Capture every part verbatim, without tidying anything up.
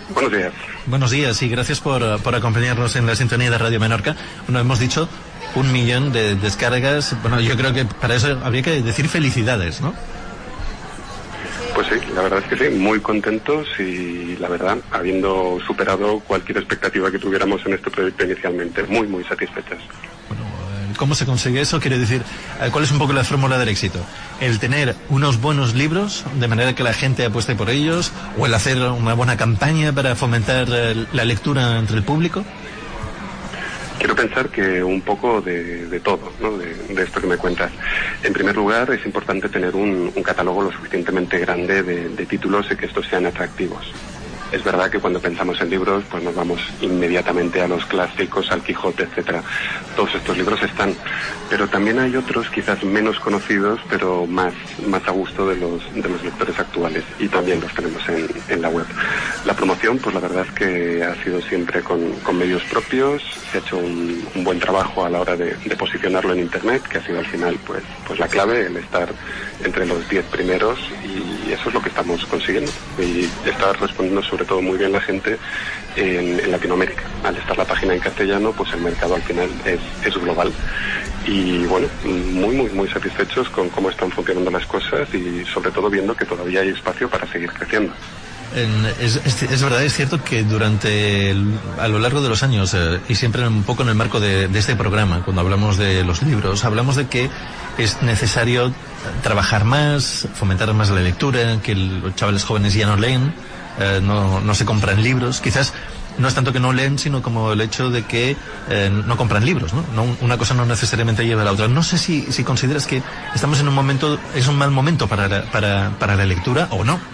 Buenos días. Buenos días y gracias por, por acompañarnos en la sintonía de Radio Menorca. Bueno, hemos dicho un millón de descargas. Bueno, yo creo que para eso habría que decir felicidades, ¿no? Pues sí, la verdad es que sí, muy contentos y la verdad, habiendo superado cualquier expectativa que tuviéramos en este proyecto inicialmente, muy, muy satisfechos. Bueno, ¿cómo se consigue eso? Quiere decir, ¿cuál es un poco la fórmula del éxito? ¿El tener unos buenos libros, de manera que la gente apueste por ellos, o el hacer una buena campaña para fomentar la lectura entre el público? Quiero pensar que un poco de, de todo, ¿no? De, de esto que me cuentas. En primer lugar, es importante tener un, un catálogo lo suficientemente grande de, de títulos y que estos sean atractivos. Es verdad que cuando pensamos en libros, pues nos vamos inmediatamente a los clásicos, al Quijote, etcétera. Todos estos libros están, pero también hay otros quizás menos conocidos, pero más, más a gusto de los, de los lectores actuales, y también los tenemos en, en la web. La promoción, pues la verdad es que ha sido siempre con, con medios propios, se ha hecho un, un buen trabajo a la hora de, de posicionarlo en internet, que ha sido al final pues, pues la clave, el estar entre los diez primeros, y eso es lo que estamos consiguiendo, y está respondiendo sobre todo muy bien la gente en, en Latinoamérica. Al estar la página en castellano, pues el mercado al final es, es global. Y bueno, muy, muy, muy satisfechos con cómo están funcionando las cosas y sobre todo viendo que todavía hay espacio para seguir creciendo. Es, es, es verdad, es cierto que durante el, a lo largo de los años eh, y siempre un poco en el marco de, de este programa, cuando hablamos de los libros, hablamos de que es necesario trabajar más, fomentar más la lectura, que los chavales jóvenes ya no leen, eh, no, no se compran libros, quizás no es tanto que no leen, sino como el hecho de que eh, no compran libros, ¿no? No, una cosa no necesariamente lleva a la otra. No sé si, si consideras que estamos en un momento, es un mal momento para la, para, para la lectura o no.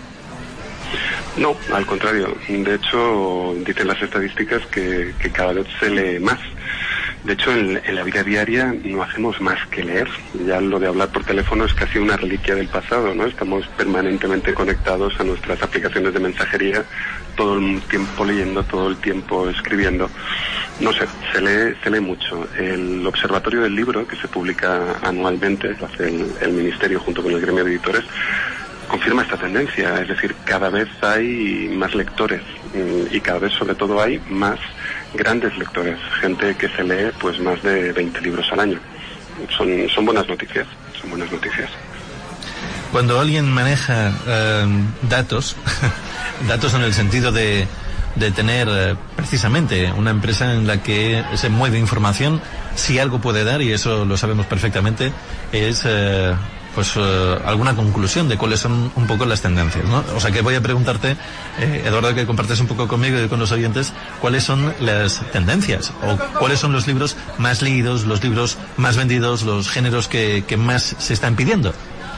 No, al contrario. De hecho, dicen las estadísticas que, que cada vez se lee más. De hecho, en, en la vida diaria no hacemos más que leer. Ya lo de hablar por teléfono es casi una reliquia del pasado, ¿no? Estamos permanentemente conectados a nuestras aplicaciones de mensajería, todo el tiempo leyendo, todo el tiempo escribiendo. No sé, se lee, se lee mucho. El Observatorio del Libro, que se publica anualmente, lo hace el, el Ministerio junto con el gremio de editores, confirma esta tendencia, es decir, cada vez hay más lectores y cada vez sobre todo hay más grandes lectores, gente que se lee pues más de veinte libros al año. Son, son buenas noticias, son buenas noticias. Cuando alguien maneja eh, datos, datos en el sentido de, de tener eh, precisamente una empresa en la que se mueve información, si algo puede dar, y eso lo sabemos perfectamente, es... Eh, pues uh, alguna conclusión de cuáles son un poco las tendencias, ¿no? O sea que voy a preguntarte, eh, Eduardo, que compartes un poco conmigo y con los oyentes, cuáles son las tendencias o cuáles son los libros más leídos, los libros más vendidos, los géneros que, que más se están pidiendo.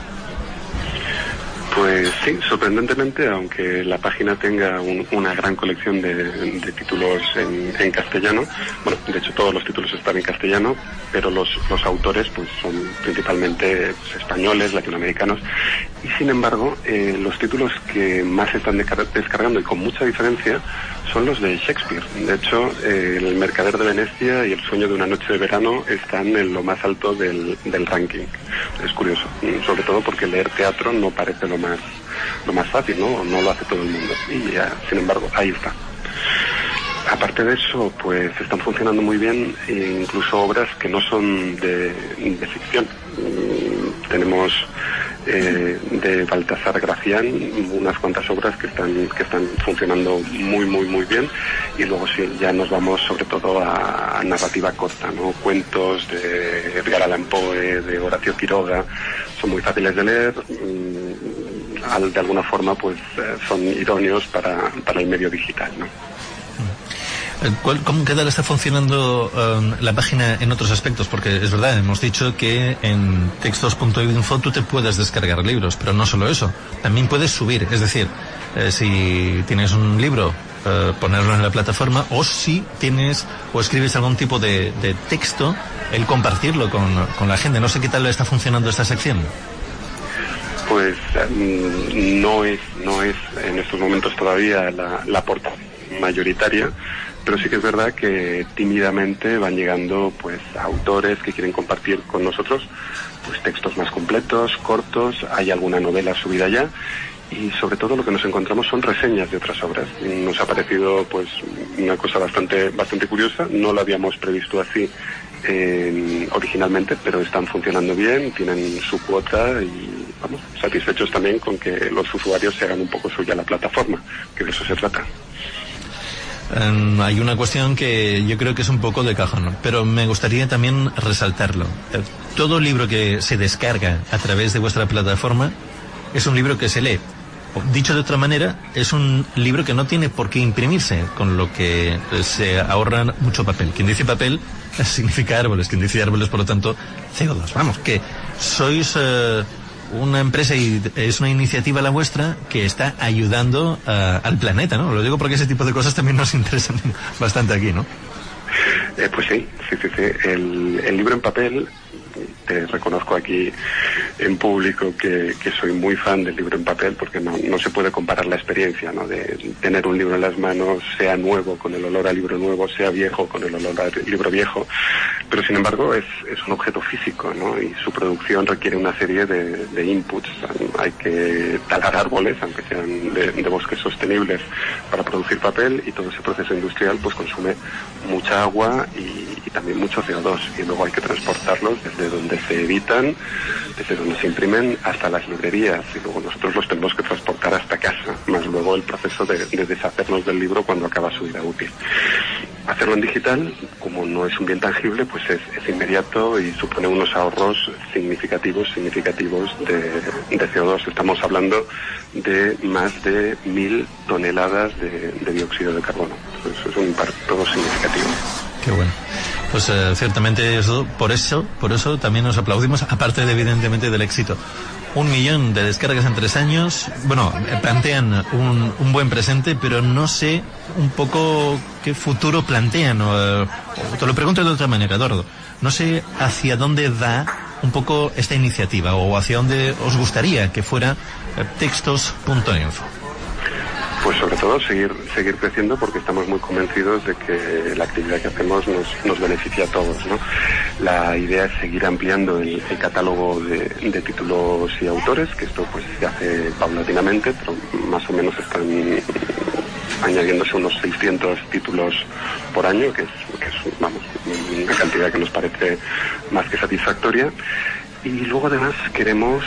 Pues sí, sorprendentemente, aunque la página tenga un, una gran colección de, de títulos en, en castellano, bueno, de hecho todos los títulos están en castellano, pero los, los autores pues son principalmente pues, españoles, latinoamericanos, y sin embargo, eh, los títulos que más se están descargando y con mucha diferencia son los de Shakespeare. De hecho, eh, El Mercader de Venecia y El Sueño de una noche de verano están en lo más alto del, del ranking. Es curioso, sobre todo porque leer teatro no parece lo más lo más fácil, ¿no? No lo hace todo el mundo. Y ya, sin embargo, ahí está. Aparte de eso, pues están funcionando muy bien incluso obras que no son de, de ficción. Mm, tenemos eh, de Baltasar Gracián unas cuantas obras que están que están funcionando muy muy muy bien, y luego sí, ya nos vamos sobre todo a, a narrativa corta, ¿no? Cuentos de Edgar Allan Poe, de Horacio Quiroga, son muy fáciles de leer, mmm, al, de alguna forma pues eh, son idóneos para, para el medio digital, ¿no? ¿Cómo qué tal está funcionando um, la página en otros aspectos? Porque es verdad, hemos dicho que en textos punto info tú te puedes descargar libros, pero no solo eso, también puedes subir, es decir, eh, si tienes un libro, eh, ponerlo en la plataforma, o si tienes o escribes algún tipo de, de texto, el compartirlo con, con la gente. No sé qué tal está funcionando esta sección. Pues um, no es no es en estos momentos todavía la, la portada mayoritaria, pero sí que es verdad que tímidamente van llegando pues autores que quieren compartir con nosotros pues textos más completos, cortos, hay alguna novela subida ya, y sobre todo lo que nos encontramos son reseñas de otras obras. Nos ha parecido pues una cosa bastante bastante curiosa, no lo habíamos previsto así eh, originalmente, pero están funcionando bien, tienen su cuota y vamos, satisfechos también con que los usuarios se hagan un poco suya la plataforma, que de eso se trata. Um, hay una cuestión que yo creo que es un poco de cajón, ¿no? Pero me gustaría también resaltarlo. Eh, todo libro que se descarga a través de vuestra plataforma es un libro que se lee. Dicho de otra manera, es un libro que no tiene por qué imprimirse, con lo que se ahorran mucho papel. Quien dice papel significa árboles, quien dice árboles, por lo tanto, C O dos. Vamos, que sois eh, una empresa y es una iniciativa la vuestra que está ayudando uh, al planeta, ¿no? Lo digo porque ese tipo de cosas también nos interesan bastante aquí, ¿no? Eh, pues sí, sí, sí, sí. El, el libro en papel, te reconozco aquí en público que, que soy muy fan del libro en papel, porque no, no se puede comparar la experiencia, ¿no? De tener un libro en las manos, sea nuevo con el olor al libro nuevo, sea viejo con el olor al libro viejo, pero sin embargo es, es un objeto físico, ¿no? Y su producción requiere una serie de, de inputs. Hay que talar árboles, aunque sean de, de bosques sostenibles, para producir papel, y todo ese proceso industrial pues consume mucha agua y, y también mucho C O dos, y luego hay que transportarlos desde donde se editan, desde donde se imprimen hasta las librerías, y luego nosotros los tenemos que transportar hasta casa, más luego el proceso de, de deshacernos del libro cuando acaba su vida útil. Hacerlo en digital, como no es un bien tangible, pues es, es inmediato y supone unos ahorros significativos, significativos de, de C O dos. Estamos hablando de más de mil toneladas de, de dióxido de carbono. Eso es un impacto significativo. Qué bueno. Pues eh, ciertamente eso, por eso, por eso también nos aplaudimos, aparte de, evidentemente del éxito. Un millón de descargas en tres años, bueno, plantean un, un buen presente, pero no sé un poco qué futuro plantean. O, o te lo pregunto de otra manera, Eduardo. No sé hacia dónde va un poco esta iniciativa, o hacia dónde os gustaría que fuera eh, textos punto info. Pues sobre todo seguir seguir creciendo, porque estamos muy convencidos de que la actividad que hacemos nos, nos beneficia a todos, ¿no? La idea es seguir ampliando el, el catálogo de, de títulos y autores, que esto pues se hace paulatinamente, pero más o menos están añadiéndose unos seiscientos títulos por año, que es, que es vamos, una cantidad que nos parece más que satisfactoria. Y luego además queremos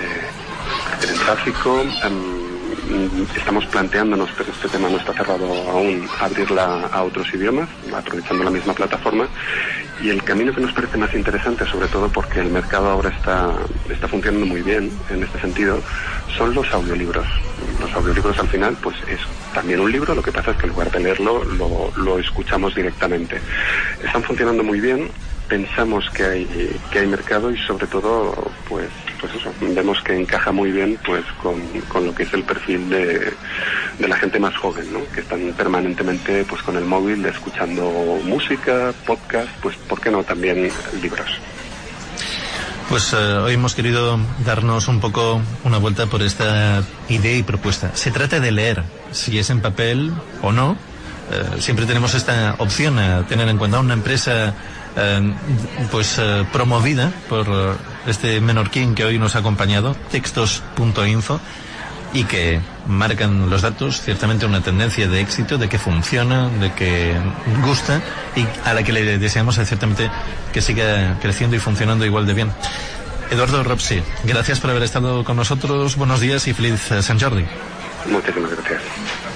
eh, hacer el tráfico. Um, Estamos planteándonos, pero este tema no está cerrado aún, abrirla a otros idiomas, aprovechando la misma plataforma. Y el camino que nos parece más interesante, sobre todo porque el mercado ahora está, está funcionando muy bien en este sentido, son los audiolibros. Los audiolibros al final pues es también un libro, lo que pasa es que en lugar de leerlo lo, lo escuchamos directamente. Están funcionando muy bien. Pensamos que hay que hay mercado y sobre todo pues pues eso, vemos que encaja muy bien pues con, con lo que es el perfil de, de la gente más joven, ¿no? Que están permanentemente pues con el móvil escuchando música, podcast, pues por qué no también libros. Pues eh, hoy hemos querido darnos un poco una vuelta por esta idea y propuesta. Se trata de leer, si es en papel o no. Eh, siempre tenemos esta opción a tener en cuenta una empresa Eh, pues eh, promovida por eh, este menorquín que hoy nos ha acompañado, textos punto info, y que marcan los datos ciertamente una tendencia de éxito, de que funciona, de que gusta, y a la que le deseamos ciertamente que siga creciendo y funcionando igual de bien. Eduardo Ropsi, gracias por haber estado con nosotros, buenos días y feliz Sant Jordi. Muchísimas gracias.